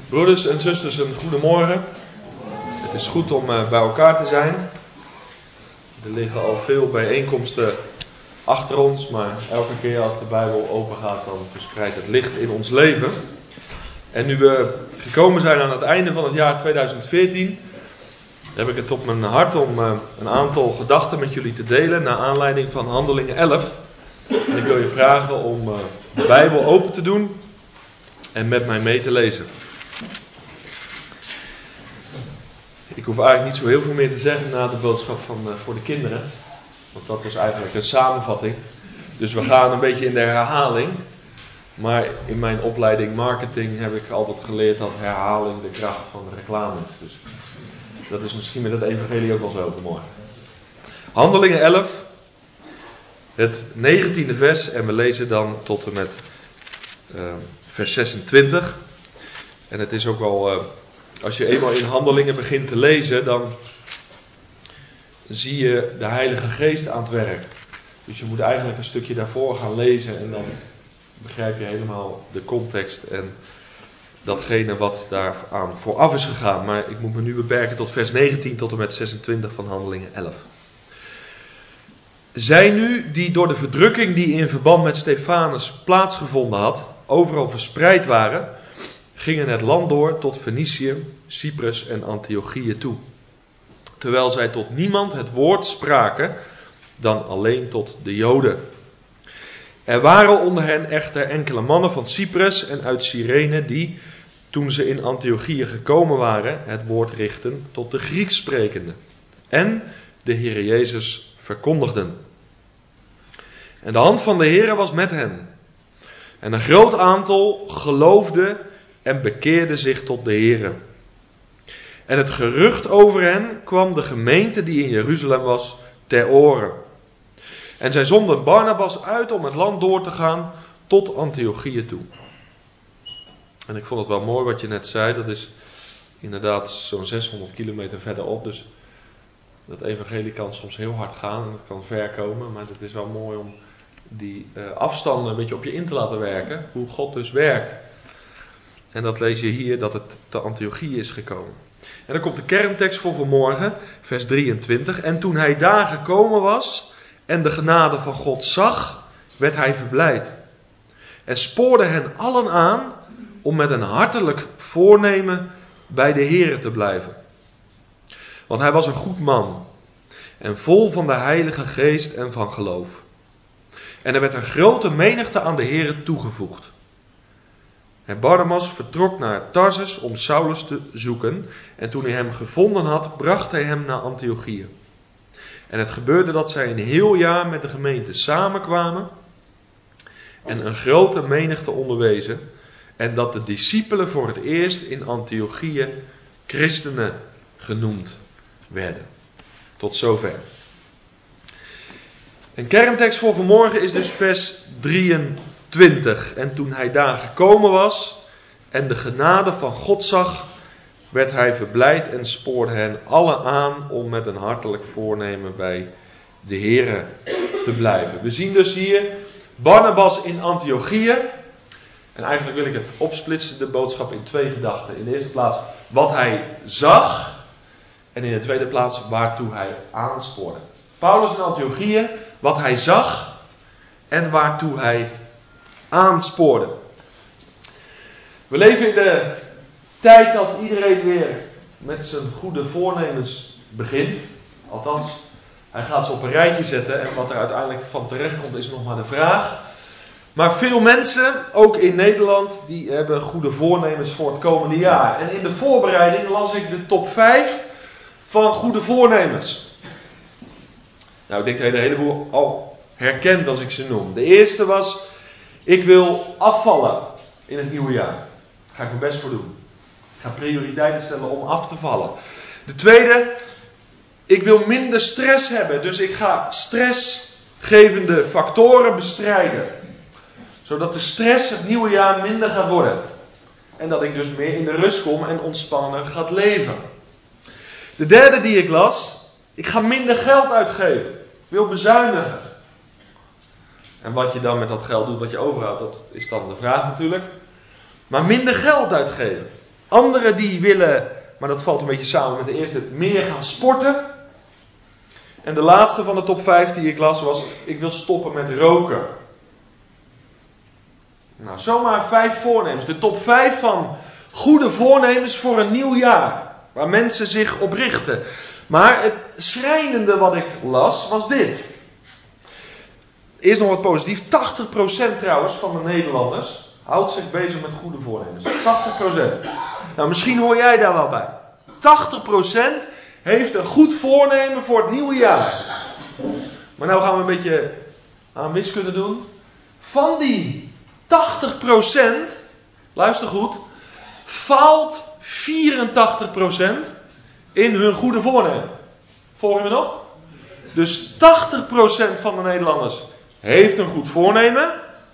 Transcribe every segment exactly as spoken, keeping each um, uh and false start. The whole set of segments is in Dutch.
Broeders en zusters, een goedemorgen. Het is goed om uh, bij elkaar te zijn. Er liggen al veel bijeenkomsten achter ons, maar elke keer als de Bijbel open gaat, dan verspreidt het licht in ons leven. En nu we gekomen zijn aan het einde van het jaar tweeduizend veertien, heb ik het op mijn hart om uh, een aantal gedachten met jullie te delen, naar aanleiding van Handelingen elf. En ik wil je vragen om uh, de Bijbel open te doen en met mij mee te lezen. Ik hoef eigenlijk niet zo heel veel meer te zeggen na de boodschap van, uh, voor de kinderen. Want dat was eigenlijk een samenvatting. Dus we gaan een beetje in de herhaling. Maar in mijn opleiding marketing heb ik altijd geleerd dat herhaling de kracht van de reclame is. Dus dat is misschien met het evangelie ook wel zo vanmorgen. Handelingen elf, het negentiende vers. En we lezen dan tot en met uh, vers zesentwintig. En het is ook wel... Uh, Als je eenmaal in Handelingen begint te lezen, dan zie je de Heilige Geest aan het werk. Dus je moet eigenlijk een stukje daarvoor gaan lezen en dan begrijp je helemaal de context en datgene wat daar aan vooraf is gegaan. Maar ik moet me nu beperken tot vers negentien tot en met zesentwintig van Handelingen elf. Zij nu, die door de verdrukking die in verband met Stefanus plaatsgevonden had, overal verspreid waren, gingen het land door tot Fenicië, Cyprus en Antiochië toe. Terwijl zij tot niemand het woord spraken, dan alleen tot de Joden. Er waren onder hen echter enkele mannen van Cyprus en uit Cyrene die, toen ze in Antiochië gekomen waren, het woord richtten tot de Grieks sprekenden. En de Heere Jezus verkondigden. En de hand van de Heere was met hen. En een groot aantal geloofde en bekeerde zich tot de Heere. En het gerucht over hen kwam de gemeente die in Jeruzalem was ter oren. En zij zonden Barnabas uit om het land door te gaan tot Antiochië toe. En ik vond het wel mooi wat je net zei. Dat is inderdaad zo'n zeshonderd kilometer verderop. Dus dat evangelie kan soms heel hard gaan en het kan ver komen. Maar het is wel mooi om die uh, afstanden een beetje op je in te laten werken. Hoe God dus werkt. En dat lees je hier, dat het te Antiochië is gekomen. En dan komt de kerntekst voor vanmorgen, vers drieëntwintig. En toen hij daar gekomen was en de genade van God zag, werd hij verblijd. En spoorde hen allen aan om met een hartelijk voornemen bij de Heere te blijven. Want hij was een goed man en vol van de Heilige Geest en van geloof. En er werd een grote menigte aan de Heere toegevoegd. En Barnabas vertrok naar Tarsus om Saulus te zoeken. En toen hij hem gevonden had, bracht hij hem naar Antiochië. En het gebeurde dat zij een heel jaar met de gemeente samenkwamen. En een grote menigte onderwezen. En dat de discipelen voor het eerst in Antiochië christenen genoemd werden. Tot zover. Een kerntekst voor vanmorgen is dus vers drieëntwintig. En toen hij daar gekomen was en de genade van God zag, werd hij verblijd en spoorde hen allen aan om met een hartelijk voornemen bij de Heere te blijven. We zien dus hier Barnabas in Antiochië. En eigenlijk wil ik het opsplitsen, de boodschap, in twee gedachten. In de eerste plaats wat hij zag. En in de tweede plaats waartoe hij aanspoorde. Paulus in Antiochië, wat hij zag en waartoe hij aanspoorde. We leven in de tijd dat iedereen weer met zijn goede voornemens begint. Althans, hij gaat ze op een rijtje zetten en wat er uiteindelijk van terecht komt is nog maar de vraag. Maar veel mensen, ook in Nederland, die hebben goede voornemens voor het komende jaar. En in de voorbereiding las ik de top vijf van goede voornemens. Nou, ik denk dat je de heleboel al herkent als ik ze noem. De eerste was, ik wil afvallen in het nieuwe jaar. Daar ga ik mijn best voor doen. Ik ga prioriteiten stellen om af te vallen. De tweede, ik wil minder stress hebben. Dus ik ga stressgevende factoren bestrijden. Zodat de stress het nieuwe jaar minder gaat worden. En dat ik dus meer in de rust kom en ontspannen gaat leven. De derde die ik las, ik ga minder geld uitgeven. Ik wil bezuinigen. En wat je dan met dat geld doet, wat je overhoudt, dat is dan de vraag natuurlijk. Maar minder geld uitgeven. Anderen die willen, maar dat valt een beetje samen met de eerste, meer gaan sporten. En de laatste van de top vijf die ik las was, ik wil stoppen met roken. Nou, zomaar vijf voornemens. De top vijf van goede voornemens voor een nieuw jaar. Waar mensen zich op richten. Maar het schrijnende wat ik las was dit. Eerst nog wat positief. tachtig procent trouwens van de Nederlanders houdt zich bezig met goede voornemens. tachtig procent. Nou, misschien hoor jij daar wel bij. tachtig procent heeft een goed voornemen voor het nieuwe jaar. Maar nou gaan we een beetje aan wiskunde doen. Van die tachtig procent, luister goed, faalt vierentachtig procent in hun goede voornemen. Volgen we nog? Dus tachtig procent van de Nederlanders heeft een goed voornemen.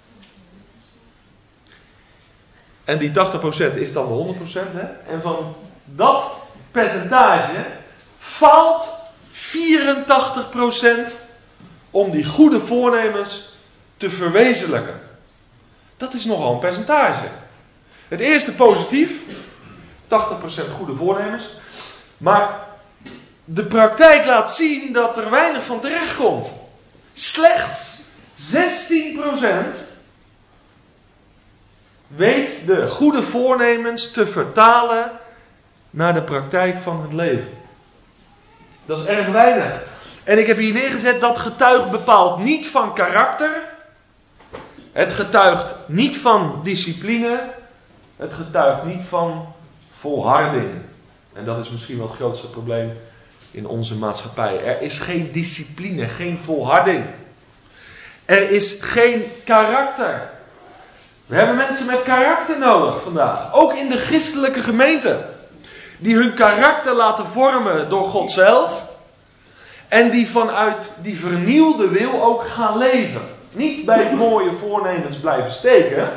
En die tachtig procent is dan de honderd procent. Hè? En van dat percentage faalt vierentachtig procent om die goede voornemens te verwezenlijken. Dat is nogal een percentage. Het eerste positief, tachtig procent goede voornemens. Maar de praktijk laat zien dat er weinig van terecht komt. Slechts zestien procent weet de goede voornemens te vertalen naar de praktijk van het leven. Dat is erg weinig. En ik heb hier neergezet, dat getuigt bepaald niet van karakter. Het getuigt niet van discipline. Het getuigt niet van volharding. En dat is misschien wel het grootste probleem in onze maatschappij. Er is geen discipline, geen volharding. Er is geen karakter. We hebben mensen met karakter nodig vandaag. Ook in de christelijke gemeente. Die hun karakter laten vormen door God zelf. En die vanuit die vernieuwde wil ook gaan leven. Niet bij mooie voornemens blijven steken.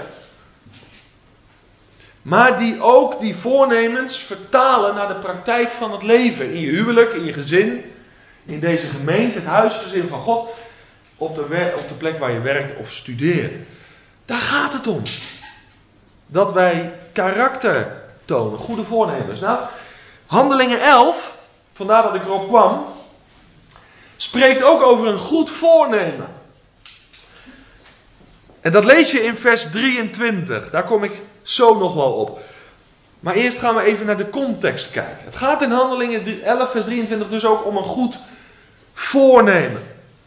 Maar die ook die voornemens vertalen naar de praktijk van het leven. In je huwelijk, in je gezin, in deze gemeente, het huisgezin van God. Op de, wer- op de plek waar je werkt of studeert. Daar gaat het om. Dat wij karakter tonen, goede voornemens. Nou, Handelingen elf, vandaar dat ik erop kwam, spreekt ook over een goed voornemen. En dat lees je in vers drieëntwintig. Daar kom ik zo nog wel op. Maar eerst gaan we even naar de context kijken. Het gaat in Handelingen elf vers drieëntwintig dus ook om een goed voornemen.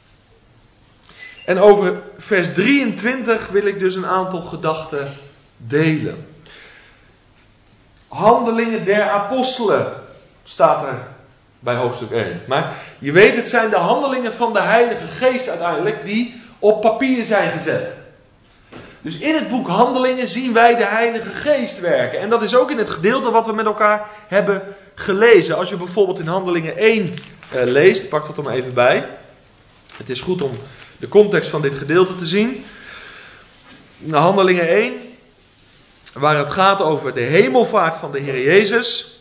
En over vers drieëntwintig wil ik dus een aantal gedachten delen. Handelingen der apostelen staat er bij hoofdstuk één. Maar je weet, het zijn de handelingen van de Heilige Geest uiteindelijk die op papier zijn gezet. Dus in het boek Handelingen zien wij de Heilige Geest werken. En dat is ook in het gedeelte wat we met elkaar hebben gelezen. Als je bijvoorbeeld in Handelingen één uh, leest, pak dat er maar even bij. Het is goed om de context van dit gedeelte te zien. Handelingen één, waar het gaat over de hemelvaart van de Heer Jezus.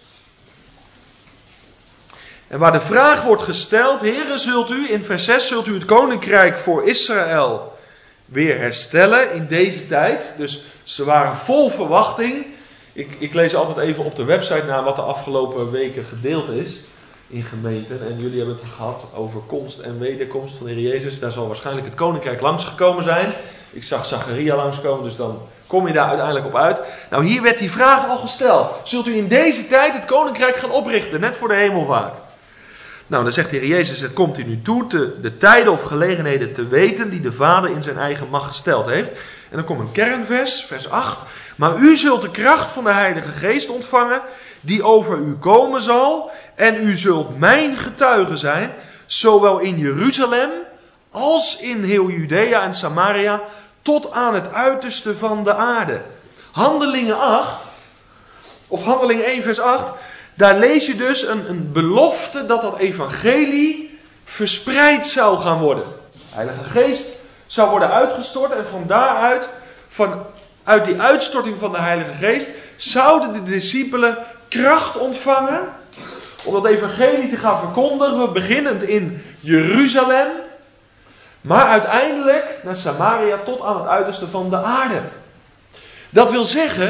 En waar de vraag wordt gesteld, Heere, zult u, in vers zes, zult u het koninkrijk voor Israël weer herstellen in deze tijd. Dus ze waren vol verwachting. Ik, ik lees altijd even op de website naar wat de afgelopen weken gedeeld is in gemeenten. En jullie hebben het gehad over komst en wederkomst van de Heer Jezus. Daar zal waarschijnlijk het koninkrijk langsgekomen zijn. Ik zag Zacharia langskomen, dus dan kom je daar uiteindelijk op uit. Nou, hier werd die vraag al gesteld. Zult u in deze tijd het koninkrijk gaan oprichten, net voor de hemelvaart? Nou, dan zegt de Heer Jezus, het komt u nu toe te, de tijden of gelegenheden te weten die de Vader in zijn eigen macht gesteld heeft. En dan komt een kernvers, vers acht. Maar u zult de kracht van de Heilige Geest ontvangen, die over u komen zal. En u zult mijn getuige zijn, zowel in Jeruzalem als in heel Judea en Samaria, tot aan het uiterste van de aarde. Handelingen acht, of Handelingen één vers acht, daar lees je dus een, een belofte dat dat evangelie verspreid zou gaan worden. De Heilige Geest zou worden uitgestort en van daaruit, vanuit die uitstorting van de Heilige Geest, zouden de discipelen kracht ontvangen om dat evangelie te gaan verkondigen, beginnend in Jeruzalem, maar uiteindelijk naar Samaria tot aan het uiterste van de aarde. Dat wil zeggen,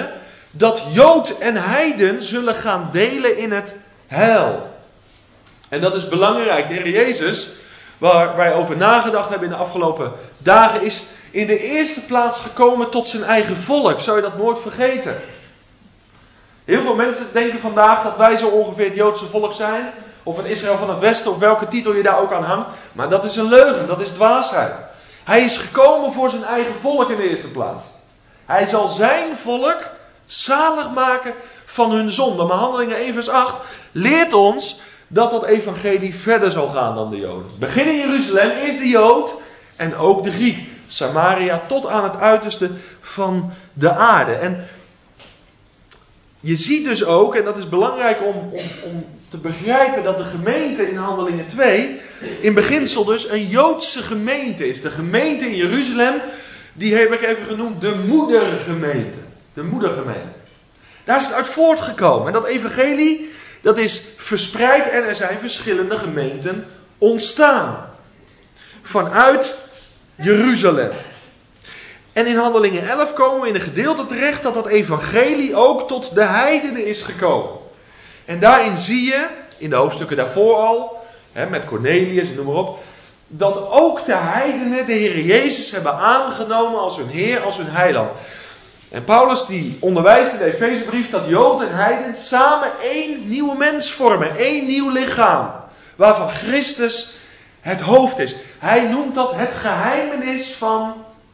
dat Jood en heiden zullen gaan delen in het heil. En dat is belangrijk. De Heer Jezus, waar wij over nagedacht hebben in de afgelopen dagen, is in de eerste plaats gekomen tot zijn eigen volk. Zou je dat nooit vergeten? Heel veel mensen denken vandaag dat wij zo ongeveer het Joodse volk zijn. Of een Israël van het Westen, of welke titel je daar ook aan hangt. Maar dat is een leugen, dat is dwaasheid. Hij is gekomen voor zijn eigen volk in de eerste plaats. Hij zal zijn volk zalig maken van hun zonde. Maar Handelingen één vers acht leert ons dat dat evangelie verder zal gaan dan de Joden. Begin in Jeruzalem, eerst de Jood en ook de Griek. Samaria tot aan het uiterste van de aarde. En je ziet dus ook, en dat is belangrijk om, om, om te begrijpen, dat de gemeente in Handelingen twee in beginsel dus een Joodse gemeente is. De gemeente in Jeruzalem, die heb ik even genoemd de moedergemeente. De moedergemeente. Daar is het uit voortgekomen. En dat evangelie, dat is verspreid en er zijn verschillende gemeenten ontstaan. Vanuit Jeruzalem. En in Handelingen elf komen we in een gedeelte terecht dat dat evangelie ook tot de heidenen is gekomen. En daarin zie je, in de hoofdstukken daarvoor al, hè, met Cornelius en noem maar op, dat ook de heidenen de Heer Jezus hebben aangenomen als hun Heer, als hun heiland. En Paulus die onderwijst in de Efezebrief dat Jood en heiden samen één nieuwe mens vormen, één nieuw lichaam, waarvan Christus het hoofd is. Hij noemt dat het geheimenis van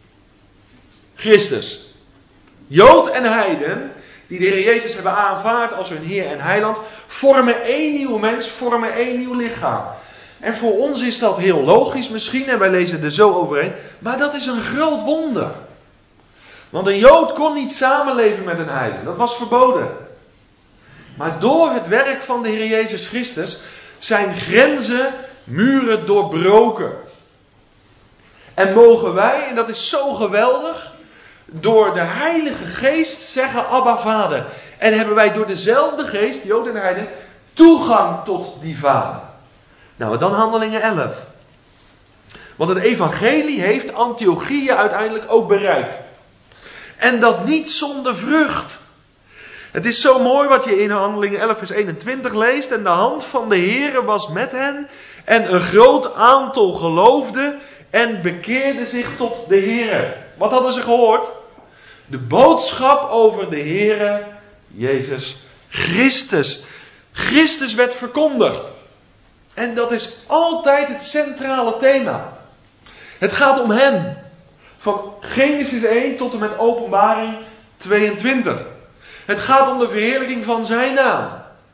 Christus. Jood en heiden, die de Heer Jezus hebben aanvaard als hun Heer en heiland, vormen één nieuwe mens, vormen één nieuw lichaam. En voor ons is dat heel logisch misschien, en wij lezen er zo overheen, maar dat is een groot wonder. Want een Jood kon niet samenleven met een heiden, dat was verboden. Maar door het werk van de Heer Jezus Christus zijn grenzen, muren doorbroken. En mogen wij, en dat is zo geweldig, door de Heilige Geest zeggen Abba Vader. En hebben wij door dezelfde Geest, Jood en heiden, toegang tot die Vader. Nou, dan Handelingen elf. Want het evangelie heeft Antiochië uiteindelijk ook bereikt. En dat niet zonder vrucht. Het is zo mooi wat je in Handelingen elf vers eenentwintig leest. En de hand van de Heere was met hen. En een groot aantal geloofde en bekeerde zich tot de Heere. Wat hadden ze gehoord? De boodschap over de Heere Jezus Christus. Christus werd verkondigd. En dat is altijd het centrale thema. Het gaat om hem. Van Genesis één tot en met Openbaring tweeëntwintig. Het gaat om de verheerlijking van zijn naam.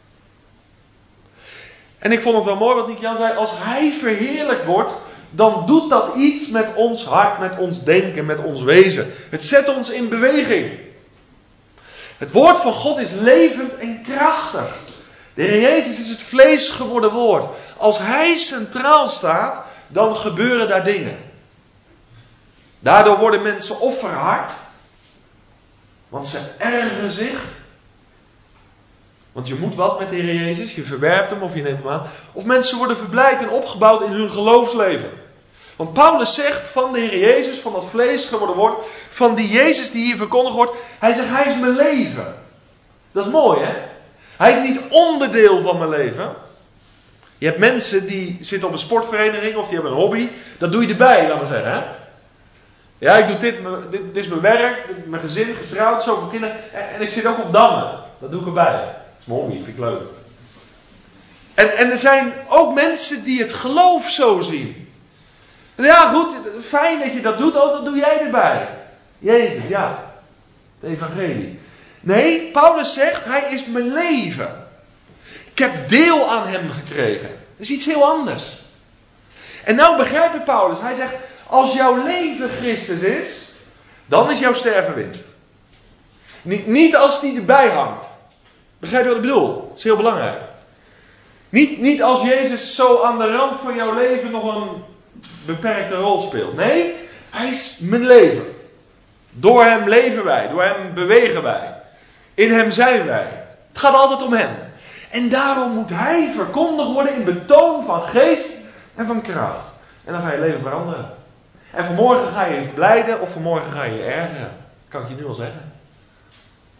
En ik vond het wel mooi wat Nick Jan zei. Als hij verheerlijkt wordt, dan doet dat iets met ons hart, met ons denken, met ons wezen. Het zet ons in beweging. Het woord van God is levend en krachtig. De Heer Jezus is het vlees geworden woord. Als hij centraal staat, dan gebeuren daar dingen. Daardoor worden mensen of verhard, want ze ergeren zich. Want je moet wat met de Heer Jezus, je verwerpt hem of je neemt hem aan. Of mensen worden verblijd en opgebouwd in hun geloofsleven. Want Paulus zegt van de Heer Jezus, van dat vlees geworden woord, van die Jezus die hier verkondigd wordt, hij zegt, hij is mijn leven. Dat is mooi, hè? Hij is niet onderdeel van mijn leven. Je hebt mensen die zitten op een sportvereniging of die hebben een hobby. Dat doe je erbij, laten we zeggen. Hè? Ja, ik doe dit, dit, dit is mijn werk, dit, mijn gezin, getrouwd, zoveel kinderen. En, en ik zit ook op dammen. Dat doe ik erbij. Dat is mijn hobby, vind ik leuk. En, en er zijn ook mensen die het geloof zo zien. Ja goed, fijn dat je dat doet, oh, dat doe jij erbij. Jezus, ja. Het evangelie. Nee, Paulus zegt, hij is mijn leven. Ik heb deel aan hem gekregen. Dat is iets heel anders. En nou begrijp je Paulus, hij zegt, als jouw leven Christus is, dan is jouw sterven winst. Niet, niet als die erbij hangt. Begrijp je wat ik bedoel? Dat is heel belangrijk. Niet, niet als Jezus zo aan de rand van jouw leven nog een beperkte rol speelt. Nee, hij is mijn leven. Door hem leven wij, door hem bewegen wij. In hem zijn wij. Het gaat altijd om hem. En daarom moet hij verkondigd worden in betoon van geest en van kracht. En dan ga je leven veranderen. En vanmorgen ga je je verblijden of vanmorgen ga je je ergeren. Kan ik je nu al zeggen.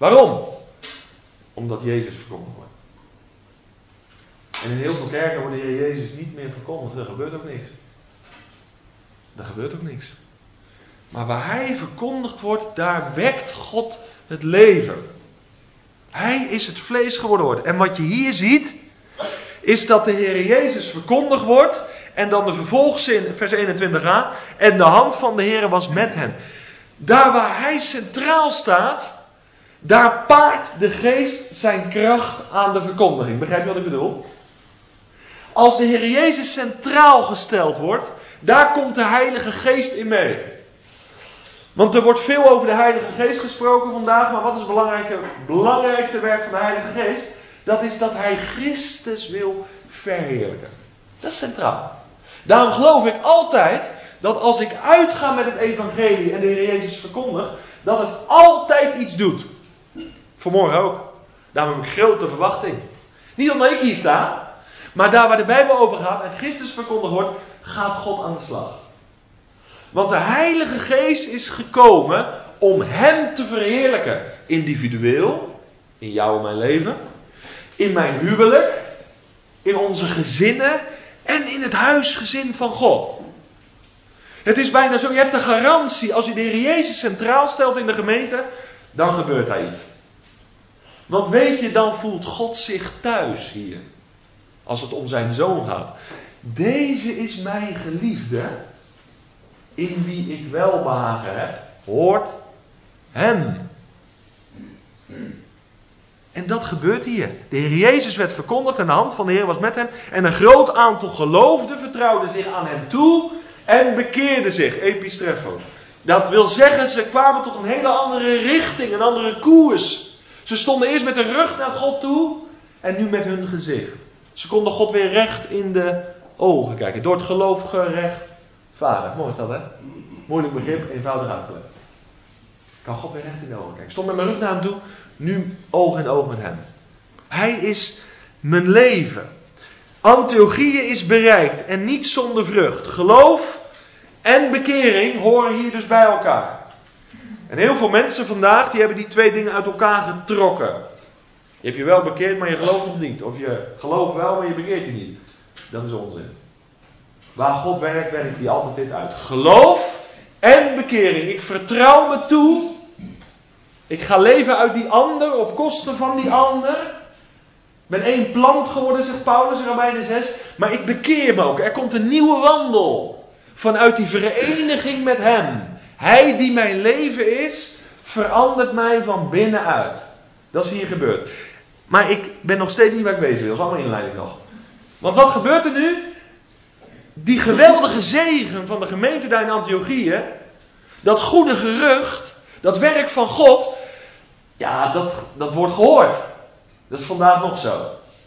Waarom? Omdat Jezus verkondigd wordt. En in heel veel kerken wordt de Heer Jezus niet meer verkondigd. Er gebeurt ook niks. Er gebeurt ook niks. Maar waar Hij verkondigd wordt, daar wekt God het leven. Hij is het vlees geworden wordt. En wat je hier ziet, is dat de Heer Jezus verkondigd wordt. En dan de vervolgzin, vers eenentwintig a. En de hand van de Heer was met hen. Daar waar Hij centraal staat, daar paart de geest zijn kracht aan de verkondiging. Begrijp je wat ik bedoel? Als de Heer Jezus centraal gesteld wordt, daar komt de Heilige Geest in mee. Want er wordt veel over de Heilige Geest gesproken vandaag, maar wat is het belangrijke, belangrijkste werk van de Heilige Geest? Dat is dat Hij Christus wil verheerlijken. Dat is centraal. Daarom geloof ik altijd dat als ik uitga met het evangelie en de Heer Jezus verkondig, dat het altijd iets doet. Vanmorgen ook. Daarom heb ik grote verwachting. Niet omdat ik hier sta, maar daar waar de Bijbel over gaat en Christus verkondigd wordt, gaat God aan de slag. Want de Heilige Geest is gekomen om Hem te verheerlijken. Individueel, in jou en mijn leven, in mijn huwelijk, in onze gezinnen en in het huisgezin van God. Het is bijna zo, je hebt de garantie, als je de Heer Jezus centraal stelt in de gemeente, dan gebeurt daar iets. Want weet je, dan voelt God zich thuis hier. Als het om zijn zoon gaat. Deze is mijn geliefde, in wie ik welbehagen heb, hoort hem. En dat gebeurt hier. De Heer Jezus werd verkondigd en de hand van de Heer was met hem. En een groot aantal geloofden vertrouwden zich aan hem toe en bekeerden zich. Epistreffo. Dat wil zeggen, ze kwamen tot een hele andere richting, een andere koers. Ze stonden eerst met de rug naar God toe en nu met hun gezicht. Ze konden God weer recht in de ogen kijken. Door het geloof gerechtvaardigd. Mooi is dat, hè? Moeilijk begrip, eenvoudig uitgelegd. Ik kan God weer recht in de ogen kijken. Ik stond met mijn rug naar hem toe, nu oog in oog met hem. Hij is mijn leven. Antiochieën is bereikt en niet zonder vrucht. Geloof en bekering horen hier dus bij elkaar. En heel veel mensen vandaag, die hebben die twee dingen uit elkaar getrokken. Je hebt je wel bekeerd, maar je gelooft nog niet. Of je gelooft wel, maar je bekeert je niet. Dat is onzin. Waar God werkt, werkt hij altijd dit uit. Geloof en bekering. Ik vertrouw me toe. Ik ga leven uit die ander, op kosten van die ander. Ik ben één plant geworden, zegt Paulus in Romeinen zes. Maar ik bekeer me ook. Er komt een nieuwe wandel. Vanuit die vereniging met hem. Hij die mijn leven is, verandert mij van binnenuit. Dat is hier gebeurd. Maar ik ben nog steeds niet waar ik wezen wil. Dat is allemaal inleiding nog. Want wat gebeurt er nu? Die geweldige zegen van de gemeente daar in Antiochieën. Dat goede gerucht. Dat werk van God. Ja, dat, dat wordt gehoord. Dat is vandaag nog zo.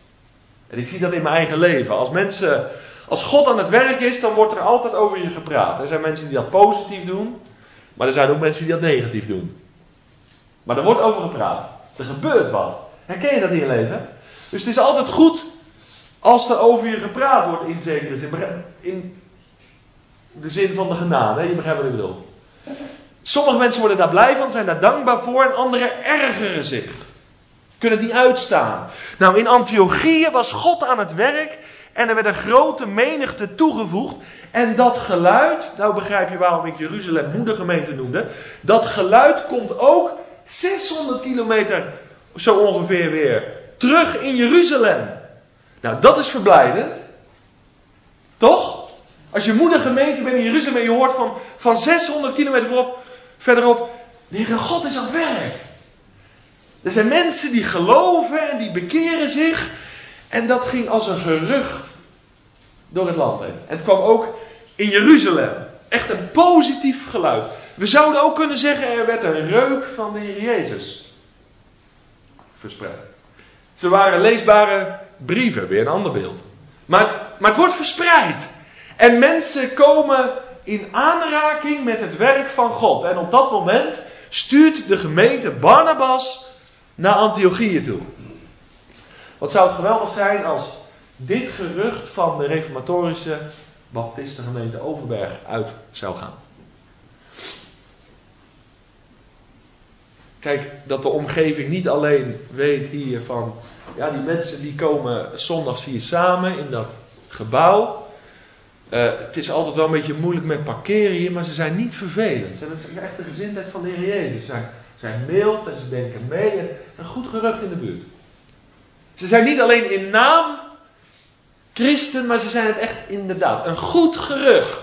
En ik zie dat in mijn eigen leven. Als mensen, als God aan het werk is, dan wordt er altijd over je gepraat. Er zijn mensen die dat positief doen. Maar er zijn ook mensen die dat negatief doen. Maar er wordt over gepraat. Er gebeurt wat. Herken je dat in je leven? Dus het is altijd goed als er over je gepraat wordt in zekere zin. In de zin van de genade. Je begrijpt wat ik bedoel. Sommige mensen worden daar blij van, zijn daar dankbaar voor. En anderen ergeren zich. Kunnen die uitstaan. Nou, in Antiochieën was God aan het werk. En er werd een grote menigte toegevoegd. En dat geluid, nou begrijp je waarom ik Jeruzalem moedergemeente noemde. Dat geluid komt ook zeshonderd kilometer zo ongeveer weer terug in Jeruzalem. Nou, dat is verblijdend. Toch? Als je moedergemeente bent in Jeruzalem en je hoort van, van zeshonderd kilometer verderop, verderop, de Heere God is aan het werk. Er zijn mensen die geloven en die bekeren zich. En dat ging als een gerucht door het land heen. En het kwam ook in Jeruzalem. Echt een positief geluid. We zouden ook kunnen zeggen, er werd een reuk van de Heer Jezus verspreid. Ze waren leesbare brieven, weer een ander beeld. Maar, maar het wordt verspreid. En mensen komen in aanraking met het werk van God. En op dat moment stuurt de gemeente Barnabas naar Antiochieën toe. Wat zou het geweldig zijn als dit gerucht van de reformatorische baptistengemeente Overberg uit zou gaan. Kijk, dat de omgeving niet alleen weet hier van, ja, die mensen die komen zondags hier samen in dat gebouw. Uh, het is altijd wel een beetje moeilijk met parkeren hier, maar ze zijn niet vervelend. Ze hebben echt de gezindheid van de Heer Jezus. Ze zijn, zijn mild en ze denken mee en een goed gerucht in de buurt. Ze zijn niet alleen in naam christen, maar ze zijn het echt inderdaad. Een goed gerucht.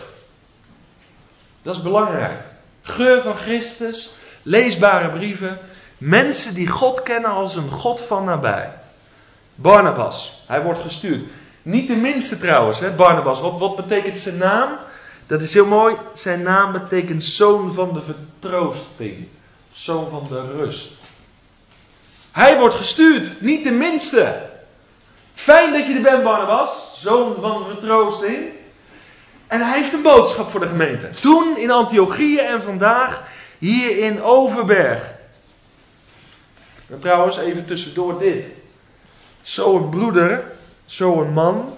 Dat is belangrijk. Geur van Christus, leesbare brieven. Mensen die God kennen als een God van nabij. Barnabas, hij wordt gestuurd. Niet de minste trouwens, hè, Barnabas. Wat, wat betekent zijn naam? Dat is heel mooi. Zijn naam betekent zoon van de vertroosting. Zoon van de rust. Hij wordt gestuurd, niet de minste. Fijn dat je er bent, Barnabas. Zoon van vertroosting. En hij heeft een boodschap voor de gemeente. Toen in Antiochië en vandaag hier in Overberg. En trouwens, even tussendoor dit. Zo'n broeder, zo'n man,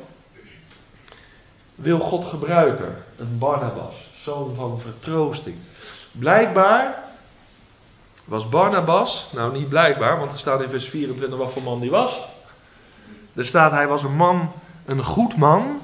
wil God gebruiken. Een Barnabas, zoon van vertroosting. Blijkbaar was Barnabas, nou niet blijkbaar, want er staat in vers vierentwintig wat voor man die was. Er staat, hij was een man, een goed man.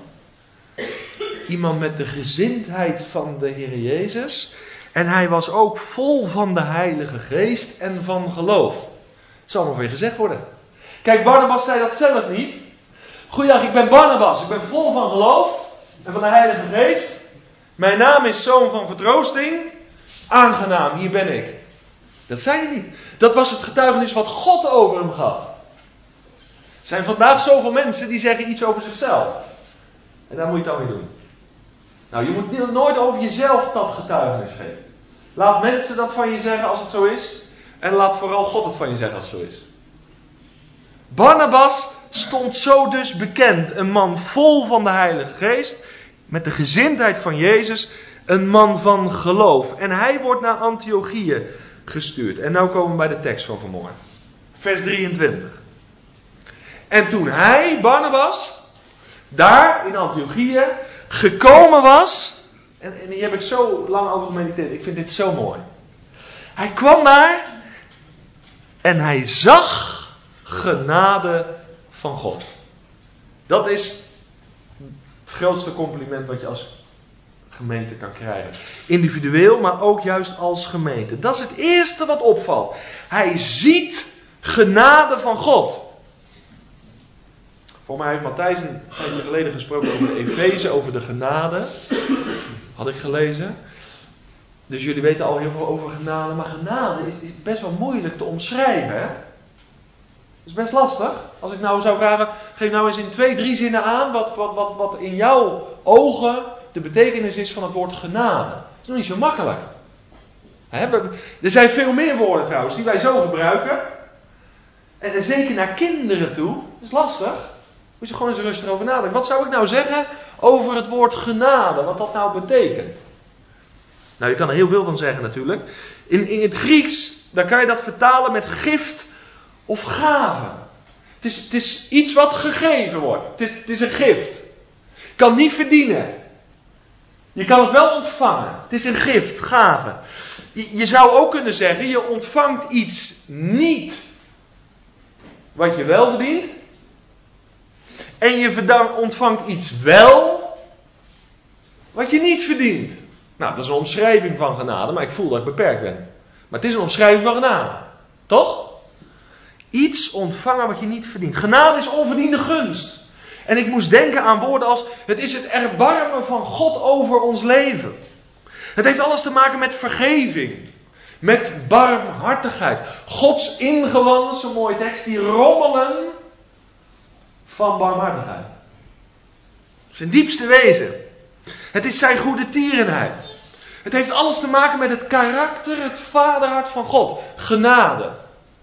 Iemand met de gezindheid van de Heer Jezus. En hij was ook vol van de Heilige Geest en van geloof. Het zal nog weer gezegd worden. Kijk, Barnabas zei dat zelf niet. Goeiedag, ik ben Barnabas. Ik ben vol van geloof en van de Heilige Geest. Mijn naam is zoon van vertroosting. Aangenaam, hier ben ik. Dat zei hij niet. Dat was het getuigenis wat God over hem gaf. Er zijn vandaag zoveel mensen die zeggen iets over zichzelf. En daar moet je het dan weer doen. Nou, je moet nooit over jezelf dat getuigenis geven. Laat mensen dat van je zeggen als het zo is. En laat vooral God het van je zeggen als het zo is. Barnabas stond zo dus bekend. Een man vol van de Heilige Geest. Met de gezindheid van Jezus. Een man van geloof. En hij wordt naar Antiochië gestuurd. En nu komen we bij de tekst van vanmorgen. Vers drieëntwintig. En toen hij, Barnabas, daar in Antiochië gekomen was. En, en hier heb ik zo lang over gemediteerd. Ik vind dit zo mooi. Hij kwam daar. En hij zag genade van God. Dat is het grootste compliment wat je als gemeente kan krijgen. Individueel, maar ook juist als gemeente. Dat is het eerste wat opvalt. Hij ziet genade van God. Voor mij heeft Matthijs een tijdje geleden gesproken over de Efeze, over de genade. Had ik gelezen. Dus jullie weten al heel veel over genade. Maar genade is, is best wel moeilijk te omschrijven. Hè? Dat is best lastig. Als ik nou zou vragen, geef nou eens in twee, drie zinnen aan wat, wat, wat, wat in jouw ogen de betekenis is van het woord genade. Dat is nog niet zo makkelijk. Hè? Er zijn veel meer woorden trouwens die wij zo gebruiken. En, en zeker naar kinderen toe. Dat is lastig. Moet je gewoon eens rustig over nadenken. Wat zou ik nou zeggen over het woord genade? Wat dat nou betekent? Nou, je kan er heel veel van zeggen natuurlijk. In, in het Grieks, dan kan je dat vertalen met gift of gave. Het is, het is iets wat gegeven wordt. Het is, het is een gift. Je kan niet verdienen. Je kan het wel ontvangen. Het is een gift, gave. Je, je zou ook kunnen zeggen, je ontvangt iets niet wat je wel verdient. En je ontvangt iets wel wat je niet verdient. Nou, dat is een omschrijving van genade, maar ik voel dat ik beperkt ben. Maar het is een omschrijving van genade. Toch? Iets ontvangen wat je niet verdient. Genade is onverdiende gunst. En ik moest denken aan woorden als, het is het erbarmen van God over ons leven. Het heeft alles te maken met vergeving. Met barmhartigheid. Gods ingewanden, zo'n mooie tekst, die rommelen van barmhartigheid. Zijn diepste wezen. Het is zijn goede tierenheid. Het heeft alles te maken met het karakter, het vaderhart van God. Genade.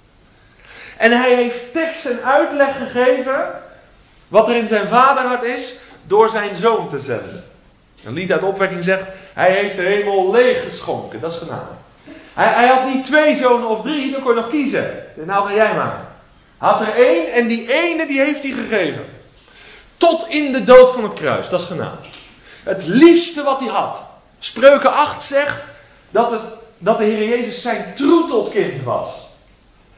En hij heeft tekst en uitleg gegeven wat er in zijn vaderhart is door zijn zoon te zenden. Een lied uit opwekking zegt, hij heeft de hemel leeg geschonken. Dat is genade. Hij, hij had niet twee zonen of drie, dan kon je nog kiezen. Nou ga jij maar. Hij had er één en die ene die heeft hij gegeven. Tot in de dood van het kruis. Dat is genade. Het liefste wat hij had. Spreuken acht zegt dat, het, dat de Heer Jezus zijn troetelkind was.